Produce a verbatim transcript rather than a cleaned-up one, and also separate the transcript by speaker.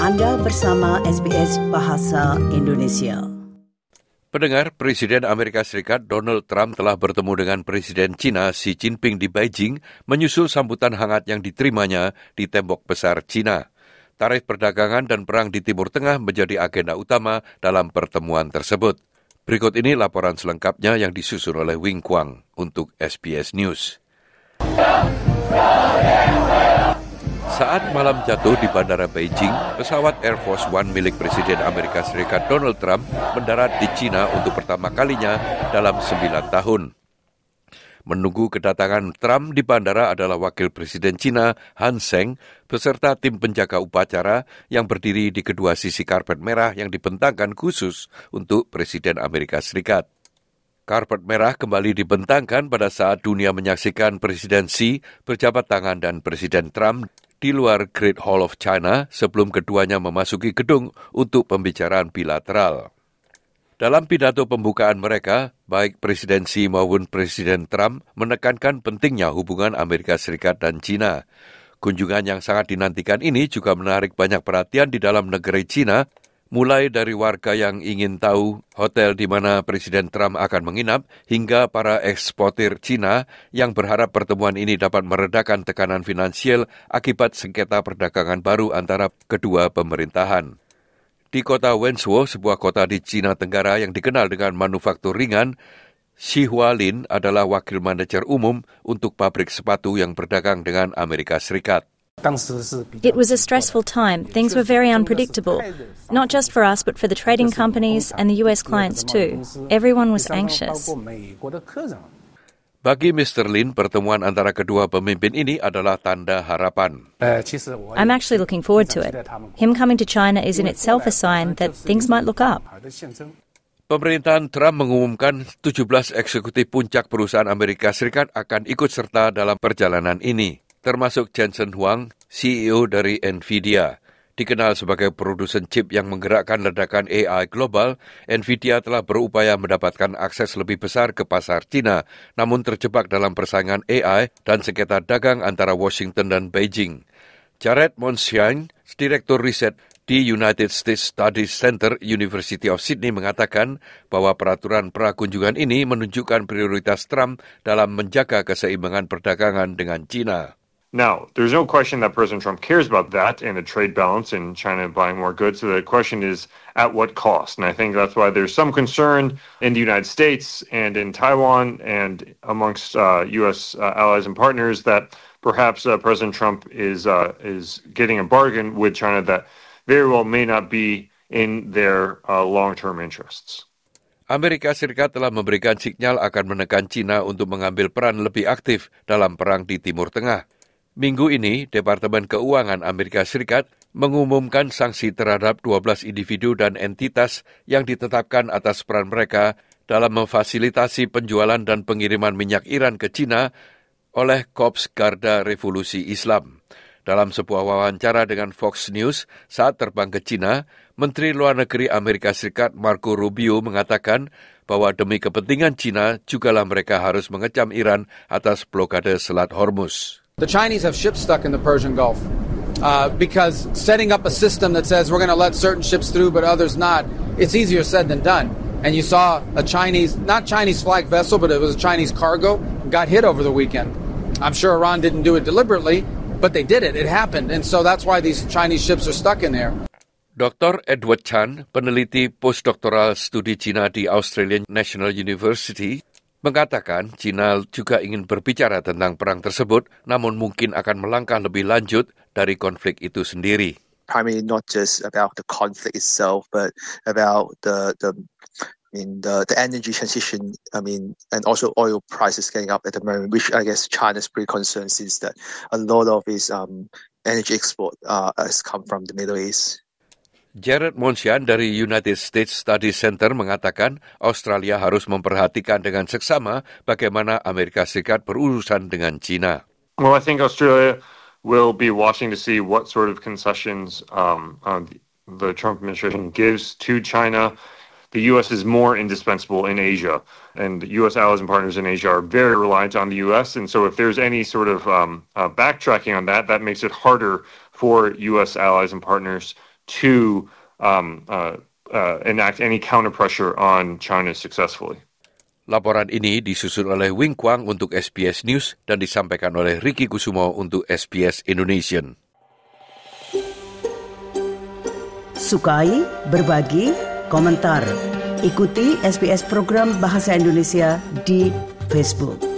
Speaker 1: Anda bersama S B S Bahasa Indonesia.
Speaker 2: Pendengar, Presiden Amerika Serikat Donald Trump telah bertemu dengan Presiden China Xi Jinping di Beijing menyusul sambutan hangat yang diterimanya di Tembok Besar China. Tarif perdagangan dan perang di Timur Tengah menjadi agenda utama dalam pertemuan tersebut. Berikut ini laporan selengkapnya yang disusun oleh Wing Kwang untuk S B S News. Saat malam jatuh di Bandara Beijing, pesawat Air Force One milik Presiden Amerika Serikat Donald Trump mendarat di China untuk pertama kalinya dalam sembilan tahun. Menunggu kedatangan Trump di bandara adalah Wakil Presiden China Han Zheng beserta tim penjaga upacara yang berdiri di kedua sisi karpet merah yang dibentangkan khusus untuk Presiden Amerika Serikat. Karpet merah kembali dibentangkan pada saat dunia menyaksikan Presiden Xi berjabat tangan dan Presiden Trump di luar Great Hall of China sebelum keduanya memasuki gedung untuk pembicaraan bilateral. Dalam pidato pembukaan mereka, baik Presiden Xi maupun Presiden Trump menekankan pentingnya hubungan Amerika Serikat dan China. Kunjungan yang sangat dinantikan ini juga menarik banyak perhatian di dalam negeri China, mulai dari warga yang ingin tahu hotel di mana Presiden Trump akan menginap, hingga para eksportir China yang berharap pertemuan ini dapat meredakan tekanan finansial akibat sengketa perdagangan baru antara kedua pemerintahan. Di kota Wenzhou, sebuah kota di China Tenggara yang dikenal dengan manufaktur ringan, Xi Hualin adalah wakil manajer umum untuk pabrik sepatu yang berdagang dengan Amerika Serikat.
Speaker 3: It was a stressful time. Things were very unpredictable, not just for us, but for the trading companies and the U S clients too. Everyone was anxious.
Speaker 2: Bagi Mister Lin, pertemuan antara kedua pemimpin ini adalah tanda harapan.
Speaker 3: I'm actually looking forward to it. Him coming to China is in itself a sign that things might look up.
Speaker 2: Pemerintahan Trump mengumumkan tujuh belas eksekutif puncak perusahaan Amerika Serikat akan ikut serta dalam perjalanan ini, termasuk Jensen Huang, C E O dari Nvidia. Dikenal sebagai produsen chip yang menggerakkan ledakan A I global, Nvidia telah berupaya mendapatkan akses lebih besar ke pasar China, namun terjebak dalam persaingan A I dan sengketa dagang antara Washington dan Beijing. Jared Monsian, Direktur Riset di United States Studies Center, University of Sydney, mengatakan bahwa peraturan prakunjungan ini menunjukkan prioritas Trump dalam menjaga keseimbangan perdagangan dengan China.
Speaker 4: Now, there's no question that President Trump cares about that and the trade balance and China buying more goods. So the question is, at what cost? And I think that's why there's some concern in the United States and in Taiwan and amongst uh, U S uh, allies and partners that perhaps uh, President Trump is uh, is getting a bargain with China that very well may not be in their uh, long-term interests.
Speaker 2: Amerika Serikat telah memberikan sinyal akan menekan China untuk mengambil peran lebih aktif dalam perang di Timur Tengah. Minggu ini, Departemen Keuangan Amerika Serikat mengumumkan sanksi terhadap dua belas individu dan entitas yang ditetapkan atas peran mereka dalam memfasilitasi penjualan dan pengiriman minyak Iran ke China oleh Korps Garda Revolusi Islam. Dalam sebuah wawancara dengan Fox News saat terbang ke China, Menteri Luar Negeri Amerika Serikat Marco Rubio mengatakan bahwa demi kepentingan China, jugalah mereka harus mengecam Iran atas blokade Selat Hormuz.
Speaker 5: The Chinese have ships stuck in the Persian Gulf uh, because setting up a system that says we're going to let certain ships through but others not, it's easier said than done. And you saw a Chinese, not Chinese flag vessel, but it was a Chinese cargo, got hit over the weekend. I'm sure Iran didn't do it deliberately, but they did it. It happened. And so that's why these Chinese ships are stuck in there.
Speaker 2: Doktor Edward Chan, peneliti postdoktoral studi China di Australian National University, mengatakan China juga ingin berbicara tentang perang tersebut, namun mungkin akan melangkah lebih lanjut dari konflik itu sendiri.
Speaker 6: Primarily not just about the conflict itself, but about the the I mean the the energy transition. I mean, and also oil prices getting up at the moment, which I guess China's pretty concerned is that a lot of its um energy export uh, has come from the Middle East.
Speaker 2: Jared Monsian dari United States Studies Center mengatakan Australia harus memperhatikan dengan seksama bagaimana Amerika Serikat berurusan dengan China.
Speaker 4: Well, I think Australia will be watching to see what sort of concessions um, uh, the Trump administration gives to China. The U S is more indispensable in Asia, and U S allies and partners in Asia are very reliant on the U S. And so if there's any sort of um, uh, backtracking on that, that makes it harder for U S allies and partners to um, uh, uh, enact any counter pressure on China successfully.
Speaker 2: Laporan ini disusun oleh Wing Kwang untuk S B S News dan disampaikan oleh Ricky Kusumo untuk S B S Indonesian.
Speaker 1: Sukai, berbagi, komentar. Ikuti S B S program Bahasa Indonesia di Facebook.